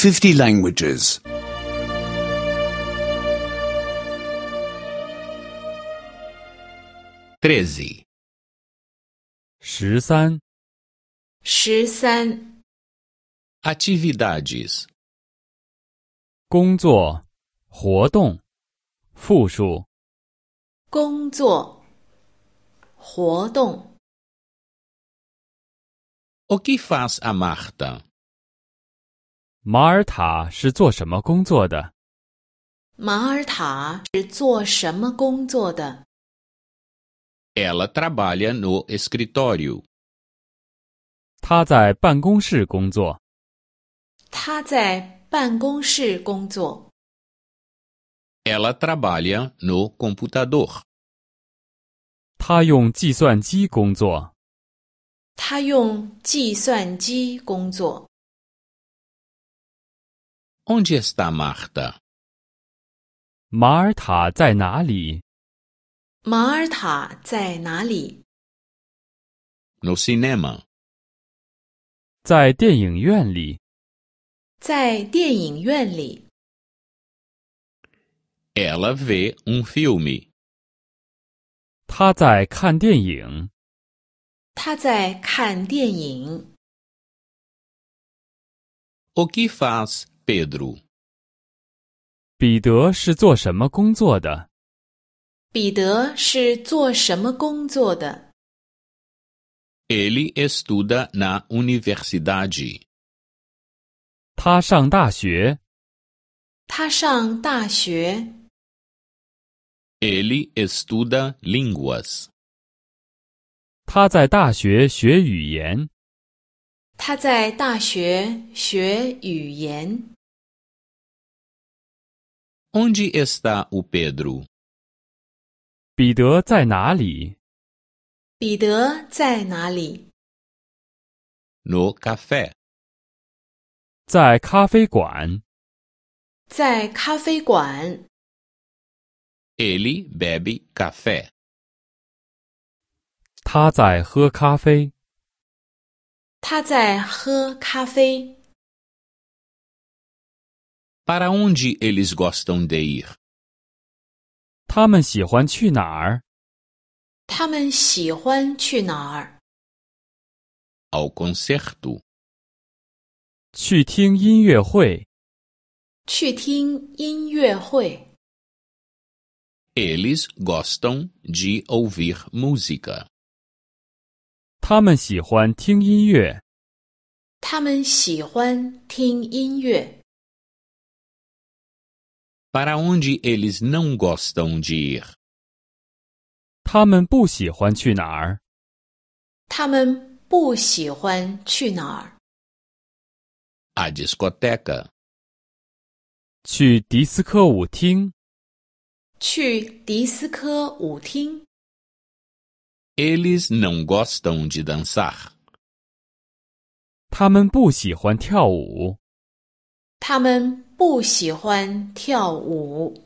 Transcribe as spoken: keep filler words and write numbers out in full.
fifty languages. treze. 十三， 十三， Atividades. 工作，活动，复数。 工作，活动。 O que faz a Marta? 马尔塔是做什么工作的？ 马尔塔是做什么工作的？ Ela trabalha no escritório. 他在办公室工作。 他在办公室工作。 Ela trabalha no computador. 他用计算机工作。 他用计算机工作。 Onde está Marta? 马尔塔在哪里？ 马尔塔在哪里？ No cinema. 在电影院里。 在电影院里。 Ela vê um filme. 他在看电影。 他在看电影。 O que faz Pedro? 彼得是做什么工作的？ 彼得是做什么工作的？ Ele estuda na universidade. 他上大学。 他上大学。 Ele estuda línguas. 他在大学学语言。 他在大学学语言。 Onde está o Pedro? 彼得在哪里？ 彼得在哪里？ No café. 在咖啡馆。 在咖啡馆。 Ele bebe café. 他在喝咖啡。 他在喝咖啡。 Para onde eles gostam de ir? 他们喜欢去哪儿？ 他们喜欢去哪儿？ Ao concerto. 去听音乐会。 去听音乐会。 Eles gostam de ouvir música. 他们喜欢听音乐。 他们喜欢听音乐。 Para onde eles não gostam de ir? 他们不喜欢去哪儿？ 他们不喜欢去哪儿？ A discoteca. 去迪斯科舞厅。 去迪斯科舞厅。 Eles não gostam de dançar. 他们不喜欢跳舞。 他们不喜欢跳舞。